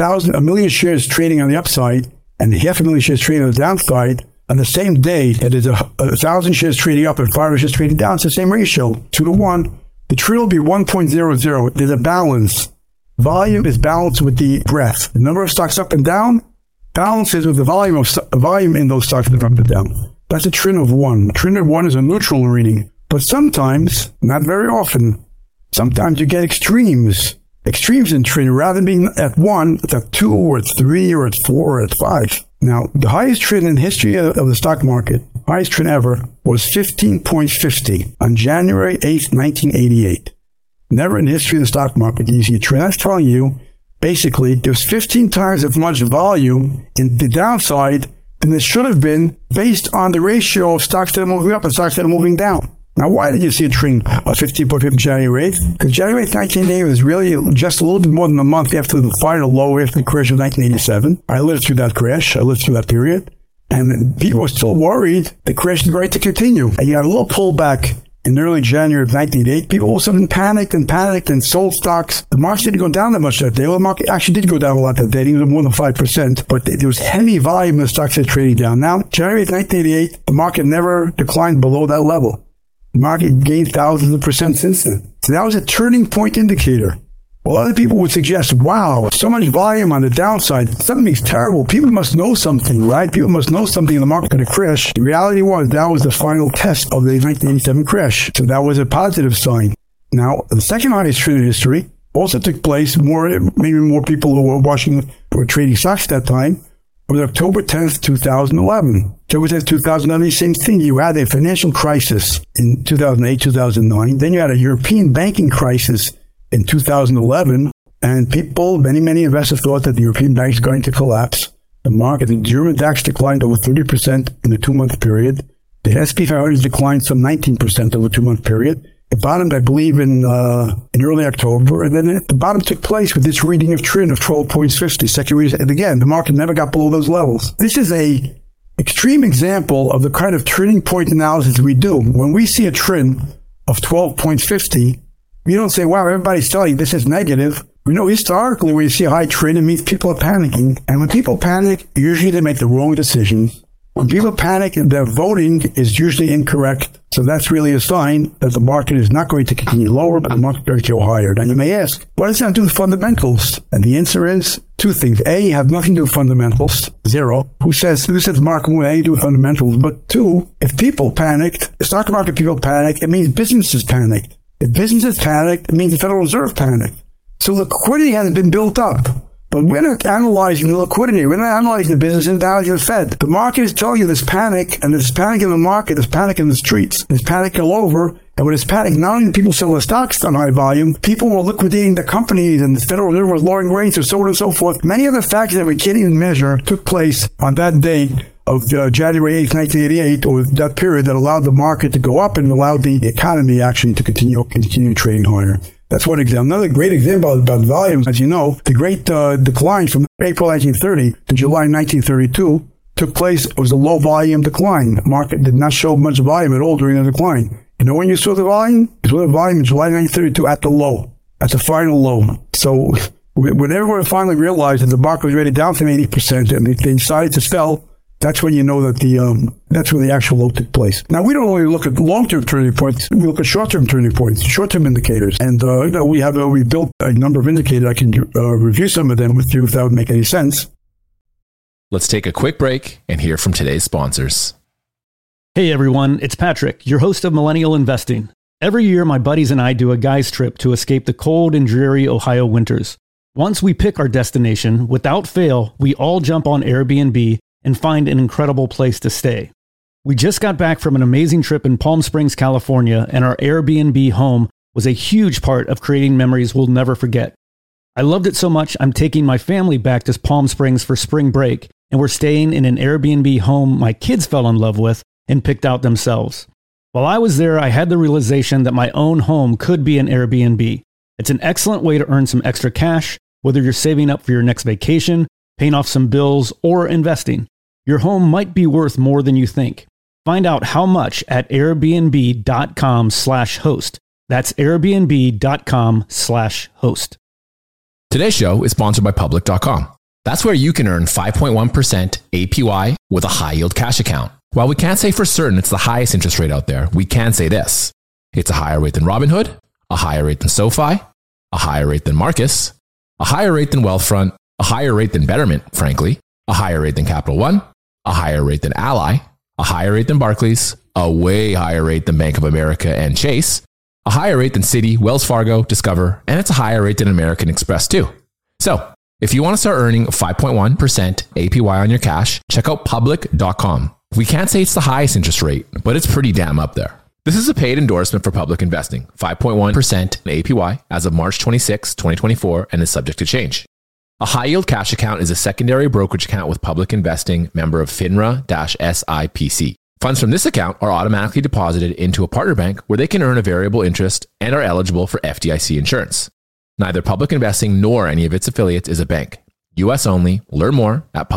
a million shares trading on the upside and 500,000 shares trading on the downside, on the same day, that is 1,000 shares trading up and 500 shares trading down. It's the same ratio, 2-to-1. The trend will be 1.00. There's a balance. Volume is balanced with the breadth. The number of stocks up and down balances with the volume in those stocks that are up and down. That's a trend of 1. Trend of 1 is a neutral reading. But sometimes, not very often, sometimes you get extremes. Extremes in trend, rather than being at 1, it's at 2 or it's 3 or it's 4 or it's 5. Now, the highest trend in history of the stock market, highest trend ever, was 15.50 on January 8th, 1988. Never in the history of the stock market did you see a trend. That's telling you, basically, there's 15 times as much volume in the downside than there should have been based on the ratio of stocks that are moving up and stocks that are moving down. Now, why did you see a trend of 15.50 January 8th? Because January 8th, 1988 was really just a little bit more than a month after the final low after the crash of 1987. I lived through that crash. I lived through that period. And people were still worried the crash is going to continue. And you had a little pullback in early January of 1988. People all of a sudden panicked and sold stocks. The market didn't go down that much that day. Well, the market actually did go down a lot that day, even more than 5%. But there was heavy volume of stocks that are trading down. Now, January 1988, the market never declined below that level. The market gained thousands of percent since then. So that was a turning point indicator. Well, other people would suggest, wow, so much volume on the downside. Something's terrible. People must know something, right? People must know something in the market going to crash. The reality was that was the final test of the 1987 crash. So that was a positive sign. Now, the second highest trend in history also took place, maybe more people who were trading stocks at that time, was October 10th, 2011. October 10th, 2011, same thing. You had a financial crisis in 2008, 2009. Then you had a European banking crisis in 2011. And many investors thought that the European banks are going to collapse. The market, the German DAX declined over 30% in the 2-month period. The S&P 500 declined some 19% over a 2-month period. It bottomed, I believe, in early October, and then the bottom took place with this reading of TRIN of 12.50. And again, the market never got below those levels. This is a extreme example of the kind of turning point analysis we do. When we see a TRIN of 12.50, we don't say, wow, everybody's telling this is negative. We know historically when you see a high TRIN, it means people are panicking. And when people panic, usually they make the wrong decisions. When people panic, their voting is usually incorrect. So that's really a sign that the market is not going to continue lower, but the market is going to go higher. Now you may ask, what does that have to do with fundamentals? And the answer is two things. A, have nothing to do with fundamentals. Zero. Who says market will have anything to do with fundamentals? But two, if people panicked, the stock market people panic, it means businesses panicked. If businesses panicked, it means the Federal Reserve panicked. So liquidity hasn't been built up. But we're not analyzing the liquidity. We're not analyzing the business, we're analyzing the Fed. The market is telling you there's panic, and there's panic in the market, there's panic in the streets, there's panic all over. And when there's panic, not only do people sell their stocks on high volume, people were liquidating the companies, and the Federal Reserve was lowering rates, and so on and so forth. Many other factors that we can't even measure took place on that day of January 8th, 1988, or that period that allowed the market to go up and allowed the economy actually to continue trading higher. That's one example. Another great example about volumes, as you know, the great decline from April 1930 to July 1932 took place. It was a low volume decline. The market did not show much volume at all during the decline. You know when you saw the volume? You saw the volume in July 1932 at the low, at the final low. So when everyone finally realized that the market was already down from 80% and they decided to sell, that's when you know that that's when the actual low took place. Now, we don't only look at long-term turning points. We look at short-term turning points, short-term indicators. And, we built a number of indicators. I can review some of them with you if that would make any sense. Let's take a quick break and hear from today's sponsors. Hey, everyone. It's Patrick, your host of Millennial Investing. Every year, my buddies and I do a guy's trip to escape the cold and dreary Ohio winters. Once we pick our destination, without fail, we all jump on Airbnb and find an incredible place to stay. We just got back from an amazing trip in Palm Springs, California, and our Airbnb home was a huge part of creating memories we'll never forget. I loved it so much, I'm taking my family back to Palm Springs for spring break, and we're staying in an Airbnb home my kids fell in love with and picked out themselves. While I was there, I had the realization that my own home could be an Airbnb. It's an excellent way to earn some extra cash, whether you're saving up for your next vacation, paying off some bills, or investing. Your home might be worth more than you think. Find out how much at airbnb.com/host. That's airbnb.com/host. Today's show is sponsored by public.com. That's where you can earn 5.1% APY with a high yield cash account. While we can't say for certain it's the highest interest rate out there, we can say this. It's a higher rate than Robinhood, a higher rate than SoFi, a higher rate than Marcus, a higher rate than Wealthfront, a higher rate than Betterment, frankly, a higher rate than Capital One, a higher rate than Ally, a higher rate than Barclays, a way higher rate than Bank of America and Chase, a higher rate than Citi, Wells Fargo, Discover, and it's a higher rate than American Express too. So, if you want to start earning 5.1% APY on your cash, check out public.com. We can't say it's the highest interest rate, but it's pretty damn up there. This is a paid endorsement for Public Investing, 5.1% APY as of March 26, 2024, and is subject to change. A high-yield cash account is a secondary brokerage account with Public Investing, member of FINRA-SIPC. Funds from this account are automatically deposited into a partner bank where they can earn a variable interest and are eligible for FDIC insurance. Neither Public Investing nor any of its affiliates is a bank. U.S. only. Learn more at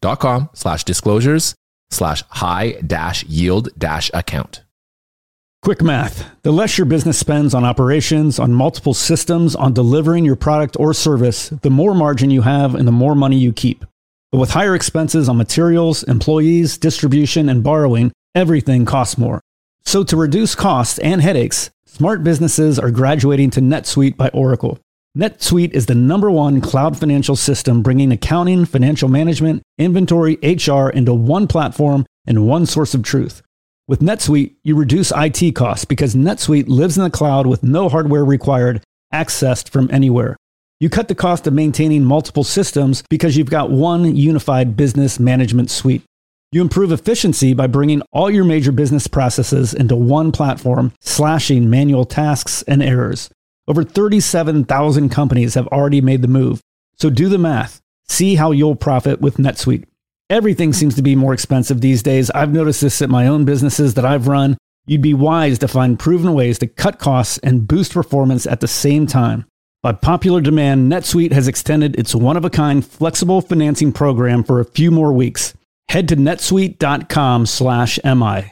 public.com/disclosures/high-yield-account. Quick math. The less your business spends on operations, on multiple systems, on delivering your product or service, the more margin you have and the more money you keep. But with higher expenses on materials, employees, distribution, and borrowing, everything costs more. So to reduce costs and headaches, smart businesses are graduating to NetSuite by Oracle. NetSuite is the #1 cloud financial system bringing accounting, financial management, inventory, HR into one platform and one source of truth. With NetSuite, you reduce IT costs because NetSuite lives in the cloud with no hardware required, accessed from anywhere. You cut the cost of maintaining multiple systems because you've got one unified business management suite. You improve efficiency by bringing all your major business processes into one platform, slashing manual tasks and errors. Over 37,000 companies have already made the move. So do the math. See how you'll profit with NetSuite. Everything seems to be more expensive these days. I've noticed this at my own businesses that I've run. You'd be wise to find proven ways to cut costs and boost performance at the same time. By popular demand, NetSuite has extended its one-of-a-kind flexible financing program for a few more weeks. Head to netsuite.com/MI.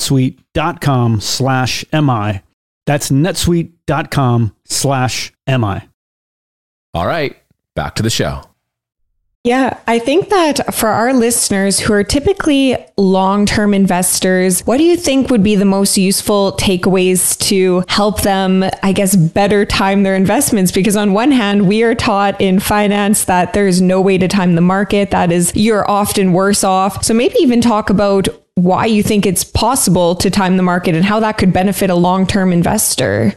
netsuite.com/MI. That's netsuite.com/MI. All right, back to the show. Yeah, I think that for our listeners who are typically long-term investors, what do you think would be the most useful takeaways to help them, I guess, better time their investments? Because on one hand, we are taught in finance that there's no way to time the market. That is, you're often worse off. So maybe even talk about why you think it's possible to time the market and how that could benefit a long-term investor.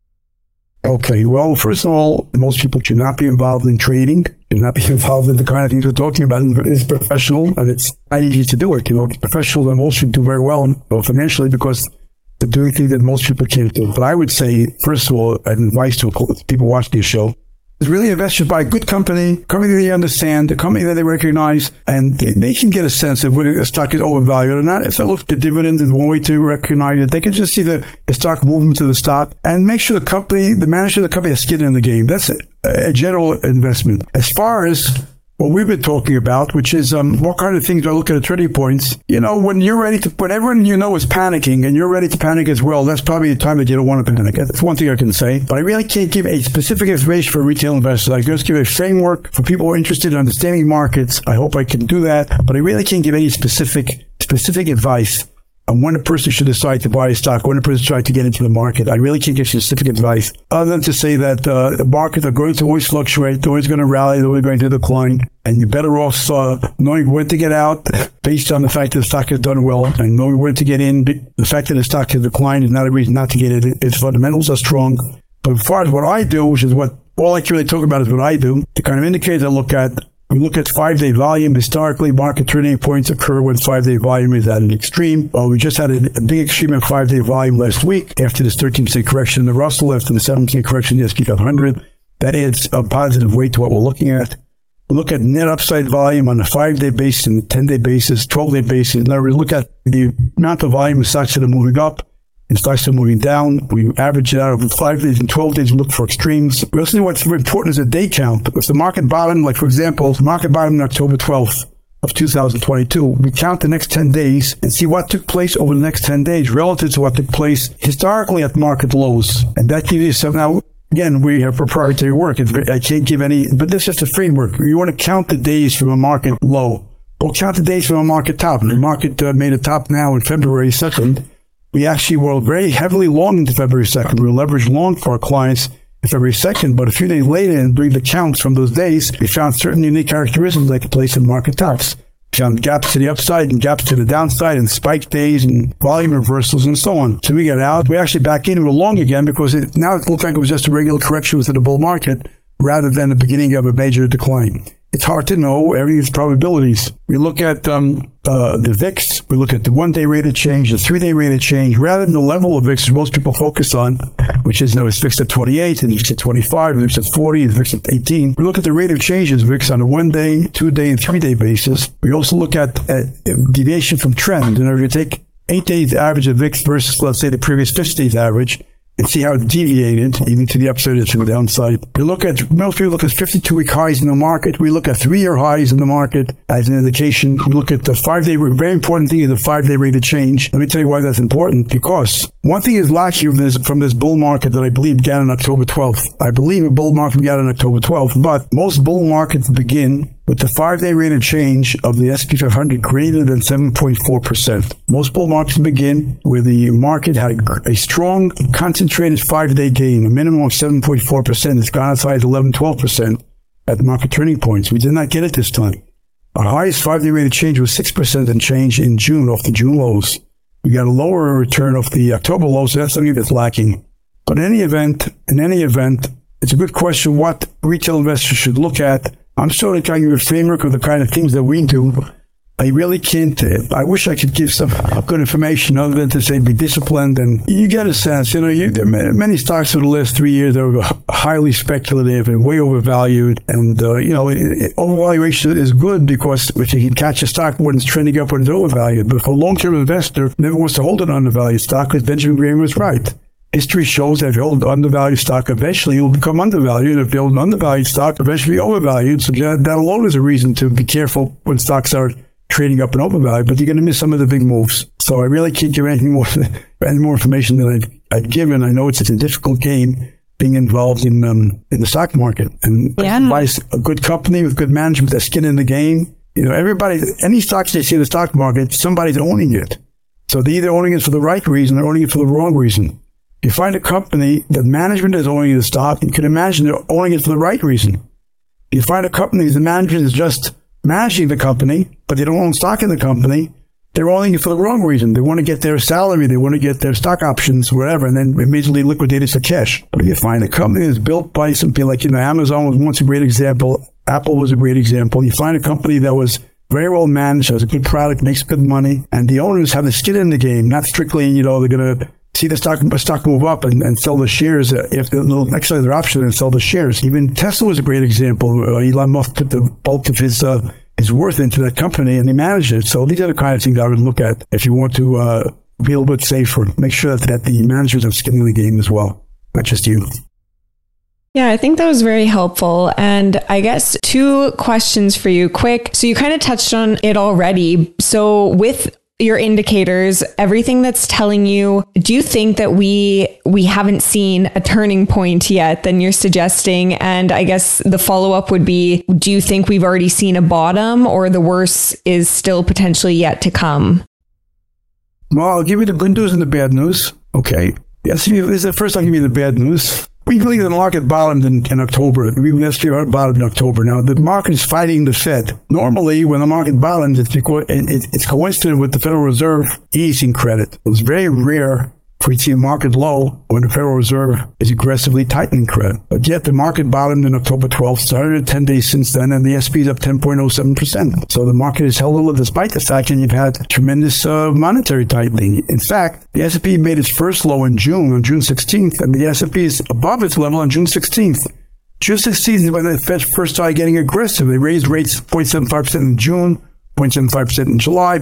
Okay, well, first of all, most people should not be involved in trading, should not be involved in the kind of things we're talking about. It's professional, and it's not easy to do it. It's professional, and most should do very well financially because they're doing things that most people can't do. But I would say, first of all, an advice to people watching this show is really invest by a good company they understand, a company that they recognize, and they can get a sense of whether a stock is overvalued or not. If they look at the dividends, is one way to recognize it. They can just see the stock movement to the stock and make sure the manager of the company has skin in the game. That's a general investment. As far as what we've been talking about, which is what kind of things do I look at trading points? When everyone is panicking and you're ready to panic as well, that's probably the time that you don't want to panic. That's one thing I can say. But I really can't give a specific information for retail investors. I just give a framework for people who are interested in understanding markets. I hope I can do that. But I really can't give any specific advice on when a person should decide to buy a stock, when a person should try to get into the market. I really can't give specific advice other than to say that the markets are going to always fluctuate, they're always going to rally, they're always going to decline. And you're better off knowing when to get out based on the fact that the stock has done well, and knowing when to get in. The fact that the stock has declined is not a reason not to get in. Its fundamentals are strong. But as far as what I do, which is what all I can really talk about is what I do, the kind of indicators I look at, we look at 5-day volume. Historically, market turning points occur when 5-day volume is at an extreme. We just had a big extreme in 5-day volume last week after this 13% correction in the Russell, after the 17% correction in the S&P 500. That adds a positive weight to what we're looking at. We look at net upside volume on a 5-day basis and 10-day basis, 12-day basis. Now we look at the amount of volume of stocks that are moving up and stocks that are moving down. We average it out over 5 days and 12 days. We look for extremes. We also what's very important is a day count. If the market bottom, like for example, the market bottom on October 12th of 2022, we count the next 10 days and see what took place over the next 10 days relative to what took place historically at market lows. And that gives you some. Now, again, we have proprietary work. I can't give any, but this is just a framework. You want to count the days from a market low. We'll count the days from a market top. And the market made a top now in February 2nd. We actually were very heavily long into February 2nd. We were leveraged long for our clients in February 2nd, but a few days later, and doing the counts from those days, we found certain unique characteristics that could place in market tops. We found gaps to the upside and gaps to the downside and spike days and volume reversals and so on. So we got out. We actually back in. We're long again because now it looked like it was just a regular correction within the bull market rather than the beginning of a major decline. It's hard to know everything's probabilities. We look at the VIX, we look at the 1-day rate of change, the 3-day rate of change, rather than the level of VIX most people focus on, which is, it's fixed at 28, and it's fixed at 25, and it's fixed at 40, and it's fixed at 18. We look at the rate of change of VIX on a 1-day, 2-day, and 3-day basis. We also look at deviation from trend. In order to take 8 days average of VIX versus, let's say, the previous 50 days average, and see how it deviated, even to the upside or to the downside. Most people look at 52-week highs in the market. We look at 3-year highs in the market as an indication. We look at the 5-day, very important thing is the 5-day rate of change. Let me tell you why that's important, because one thing is lacking from this bull market that I believe began on October 12th. I believe a bull market began on October 12th, but most bull markets begin with the 5-day rate of change of the S&P 500 greater than 7.4%. Most bull markets begin where the market had a strong, concentrated 5-day gain, a minimum of 7.4%. It's gone as high as 11, 12% at the market turning points. We did not get it this time. Our highest 5-day rate of change was 6% and change in June off the June lows. We got a lower return off the October lows, so that's something that's lacking. But in any event, it's a good question what retail investors should look at. I'm sort of telling you a framework of the kind of things that we do. I really can't. I wish I could give some good information other than to say be disciplined. And you get a sense, there are many stocks over the last 3 years that were highly speculative and way overvalued. And, overvaluation is good because if you can catch a stock when it's trending up when it's overvalued. But for a long-term investor, never wants to hold an undervalued stock because Benjamin Graham was right. History shows that if you hold an undervalued stock, eventually you'll become undervalued. If you hold an undervalued stock, eventually overvalued. So that alone is a reason to be careful when stocks are trading up and overvalued, but you're going to miss some of the big moves. So I really can't give any more information than I've given. I know it's a difficult game being involved in the stock market. And advise a good company with good management, that's skin in the game. Everybody, any stocks they see in the stock market, somebody's owning it. So they're either owning it for the right reason or owning it for the wrong reason. You find a company that management is owning the stock, you can imagine they're owning it for the right reason. You find a company that management is just managing the company, but they don't own stock in the company, they're owning it for the wrong reason. They want to get their salary, they want to get their stock options, whatever, and then immediately liquidate it for cash. But if you find a company that's built by something like, Amazon was once a great example, Apple was a great example. You find a company that was very well managed, has a good product, makes good money, and the owners have the skin in the game, not strictly, they're going to see the stock move up and sell the shares if they'll exercise their option and sell the shares. Even Tesla was a great example. Elon Musk put the bulk of his worth into that company and they managed it. So these are the kind of things I would look at if you want to be a little bit safer. Make sure that the managers have skin in the game as well, not just you. Yeah, I think that was very helpful. And I guess 2 questions for you, quick. So you kind of touched on it already. So with your indicators, everything that's telling you, do you think that we haven't seen a turning point yet than you're suggesting? And I guess the follow-up would be, do you think we've already seen a bottom or the worst is still potentially yet to come? Well, I'll give you the good news and the bad news. Okay. Yes, first I'll give you the bad news. We believe the market bottomed in October. We bottomed in October. Now, the market is fighting the Fed. Normally, when the market bottoms, it's coincident with the Federal Reserve easing credit. It's very rare for you to see a market low when the Federal Reserve is aggressively tightening credit. But yet, the market bottomed in October 12th, started 10 days since then, and the S&P is up 10.07%. So the market has held a little despite the fact that you've had tremendous monetary tightening. In fact, the S&P made its first low in June, on June 16th, and the S&P is above its level on June 16th. June 16th is when the Fed first started getting aggressive. They raised rates 0.75% in June, 0.75% in July,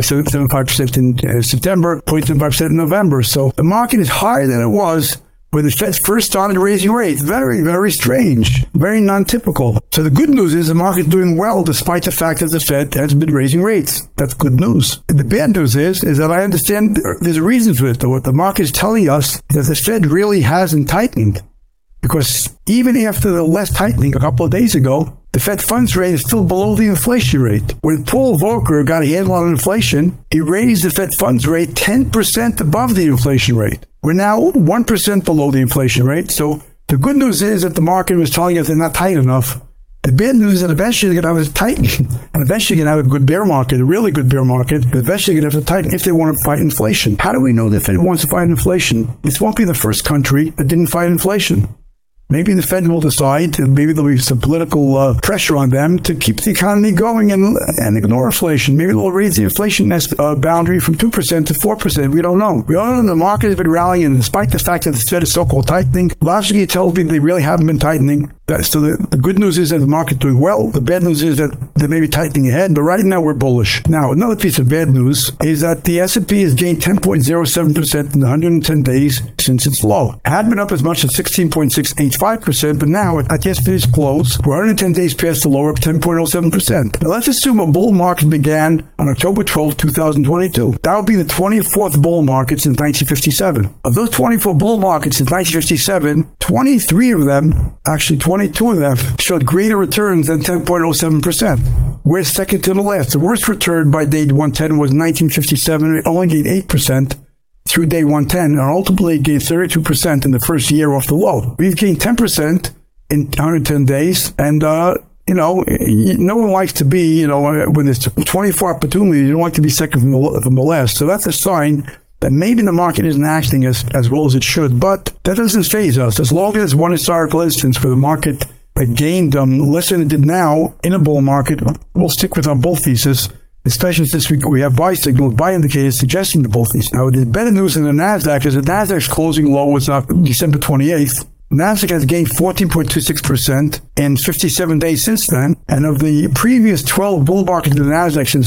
0.75% in September, 0.75% in November. So the market is higher than it was when the Fed first started raising rates. Very, very strange, very non-typical. So the good news is the market's doing well despite the fact that the Fed has been raising rates. That's good news. And the bad news is that I understand there's a reason for it, though. What the market is telling us is that the Fed really hasn't tightened. Because even after the last tightening a couple of days ago, the Fed funds rate is still below the inflation rate. When Paul Volcker got a handle on inflation, he raised the Fed funds rate 10% above the inflation rate. We're now 1% below the inflation rate. So the good news is that the market was telling us they're not tight enough. The bad news is that eventually they're going to have to tighten. And eventually they're going to have a good bear market, a really good bear market. But eventually they're going to have to tighten if they want to fight inflation. How do we know the Fed wants to fight inflation? This won't be the first country that didn't fight inflation. Maybe the Fed will decide, maybe there'll be some political pressure on them to keep the economy going and ignore inflation. Maybe they'll raise the inflation boundary from 2% to 4%. We don't know. We don't know. The market has been rallying, and despite the fact that the Fed is so-called tightening, logically it tells me they really haven't been tightening. So the good news is that the market's doing well. The bad news is that they may be tightening ahead, but right now we're bullish. Now, another piece of bad news is that the S&P has gained 10.07% in 110 days since its low. It had been up as much as 16.685%, but now at yesterday's close, we're 110 days past the lower of 10.07%. Now, let's assume a bull market began on October 12, 2022. That would be the 24th bull market since 1957. Of those 24 bull markets since 1957, 23 of them, actually 22 of them, showed greater returns than 10.07%. We're second to the last. The worst return by day 110 was 1957. It only gained 8% through day 110, and ultimately gained 32% in the first year off the low. We've gained 10% in 110 days, and no one likes to be, when there's 24 opportunities, you don't like to be second from the last. So that's a sign that maybe the market isn't acting as well as it should, but that doesn't faze us. As long as one historical instance where the market gained less than it did now in a bull market, we'll stick with our bull thesis especially since we have buy signals, buy indicators suggesting the both these. Now, the better news in the NASDAQ is the NASDAQ's closing low was December 28th. NASDAQ has gained 14.26% in 57 days since then. And of the previous 12 bull markets in the NASDAQ since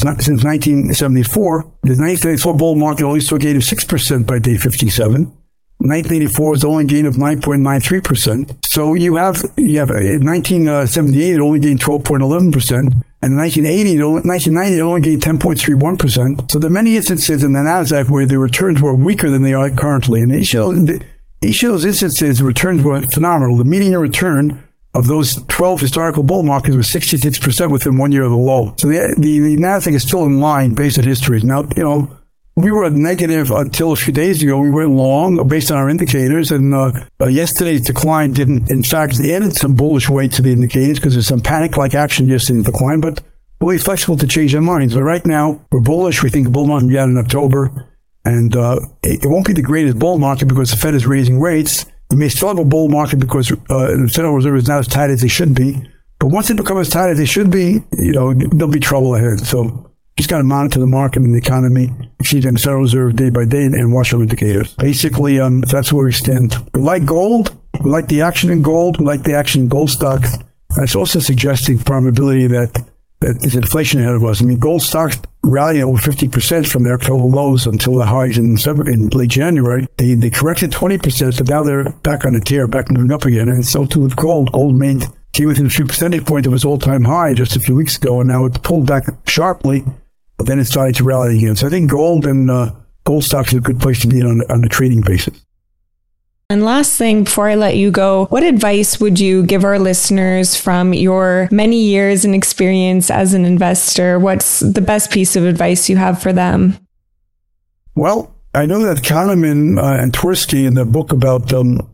1974, the 1984 bull market only saw a gain of 6% by day 57. 1984 was the only gain of 9.93%. So you have in 1978, it only gained 12.11%. And in 1990, it only gained 10.31%. So there are many instances in the NASDAQ where the returns were weaker than they are currently. And each of those instances, the returns were phenomenal. The median return of those 12 historical bull markets was 66% within 1 year of the low. So the NASDAQ is still in line based on history. Now, we were negative until a few days ago. We went long based on our indicators, and yesterday's decline didn't. In fact, they added some bullish weight to the indicators because there's some panic-like action yesterday's decline, but we'll be flexible to change our minds. But right now, we're bullish. We think the bull market will be out in October, and it won't be the greatest bull market because the Fed is raising rates. You may still have a bull market because the Federal Reserve is not as tight as they should be. But once they become as tight as they should be, there'll be trouble ahead. So just got to monitor the market and the economy, see the Federal Reserve day by day, and watch our indicators. Basically, that's where we stand. We like gold. We like the action in gold. We like the action in gold stocks. That's also suggesting probability that there's inflation ahead of us. I mean, gold stocks rallied over 50% from their October lows until the highs in late January. They corrected 20%, so now they're back on the tear, back moving up again. And so too with gold. Gold came within a few percentage points of its all-time high just a few weeks ago, and now it's pulled back sharply. But then it started to rally again. So I think gold and gold stocks is a good place to be on the trading basis. And last thing, before I let you go, what advice would you give our listeners from your many years and experience as an investor? What's the best piece of advice you have for them? Well, I know that Kahneman and Tversky in the book about the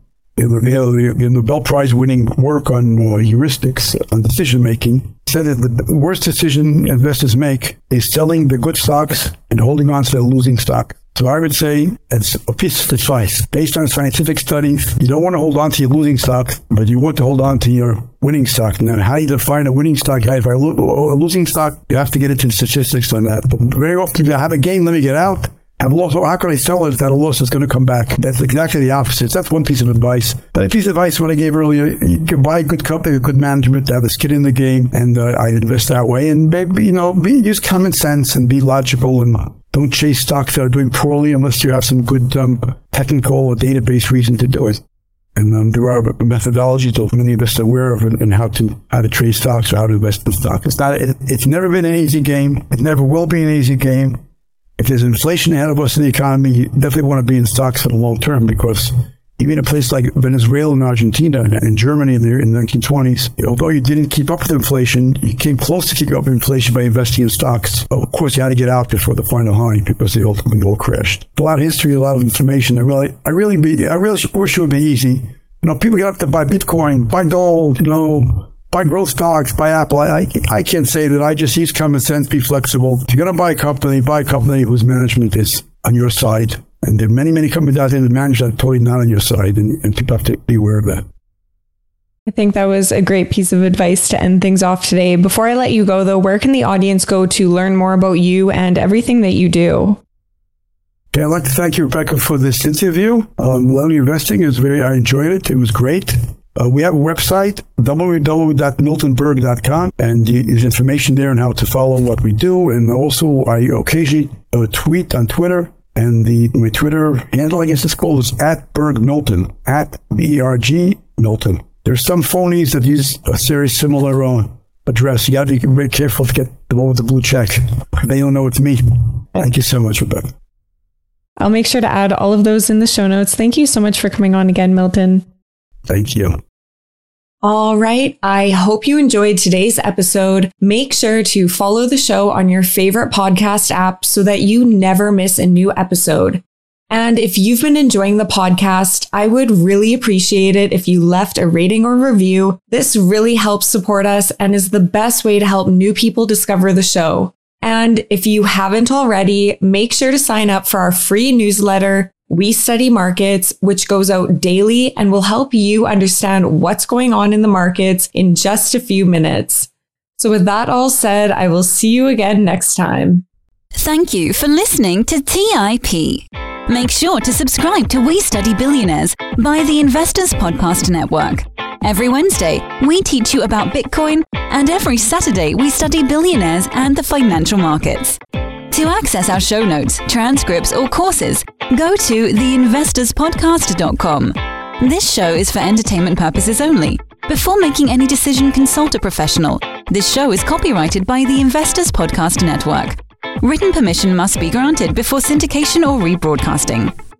Nobel Prize winning work on heuristics, on decision making, said that the worst decision investors make is selling the good stocks and holding on to the losing stock. So I would say it's a piece of advice. Based on scientific studies, you don't want to hold on to your losing stock, but you want to hold on to your winning stock. Now, how do you define a winning stock? If I a losing stock, you have to get into the statistics on that. But very often, if I have a gain, let me get out. Have a loss. How can I sell it if that loss is going to come back? That's exactly the opposite. That's one piece of advice. But a piece of advice, what I gave earlier, you can buy a good company, a good management, have a skin in the game, and I invest that way. And maybe, use common sense and be logical, and don't chase stocks that are doing poorly unless you have some good technical or database reason to do it. And there are methodologies that many of us are aware of and how to trade stocks or how to invest in stocks. It's never been an easy game. It never will be an easy game. If there's inflation ahead of us in the economy, you definitely want to be in stocks for the long term, because even a place like Venezuela and Argentina and Germany in the 1920s, although you didn't keep up with inflation, you came close to keeping up with inflation by investing in stocks. Of course, you had to get out before the final high because they ultimately all crashed. A lot of history, a lot of information. I really wish it would be easy. People get up to buy Bitcoin, buy gold, buy growth stocks, buy Apple. I can't say that. I just use common sense, be flexible. If you're going to buy a company whose management is on your side. And there are many, many companies out there that manage that are totally not on your side, and people have to be aware of that. I think that was a great piece of advice to end things off today. Before I let you go, though, where can the audience go to learn more about you and everything that you do? Okay, I'd like to thank you, Rebecca, for this interview. Millennial Investing I enjoyed it. It was great. We have a website, www.miltonberg.com, and there's information there on how to follow what we do. And also, I occasionally tweet on Twitter, and my Twitter handle, I guess it's called, is @BergMilton, @BERG Milton. There's some phonies that use a very similar address. You got to be very careful to get the one with the blue check. They don't know it's me. Thank you so much, Rebecca. I'll make sure to add all of those in the show notes. Thank you so much for coming on again, Milton. Thank you. All right. I hope you enjoyed today's episode. Make sure to follow the show on your favorite podcast app so that you never miss a new episode. And if you've been enjoying the podcast, I would really appreciate it if you left a rating or review. This really helps support us and is the best way to help new people discover the show. And if you haven't already, make sure to sign up for our free newsletter, We Study Markets, which goes out daily and will help you understand what's going on in the markets in just a few minutes. So with that all said, I will see you again next time. Thank you for listening to TIP. Make sure to subscribe to We Study Billionaires by the Investors Podcast Network. Every Wednesday, we teach you about Bitcoin, and every Saturday, we study billionaires and the financial markets. To access our show notes, transcripts, or courses, go to theinvestorspodcast.com. This show is for entertainment purposes only. Before making any decision, consult a professional. This show is copyrighted by the Investors Podcast Network. Written permission must be granted before syndication or rebroadcasting.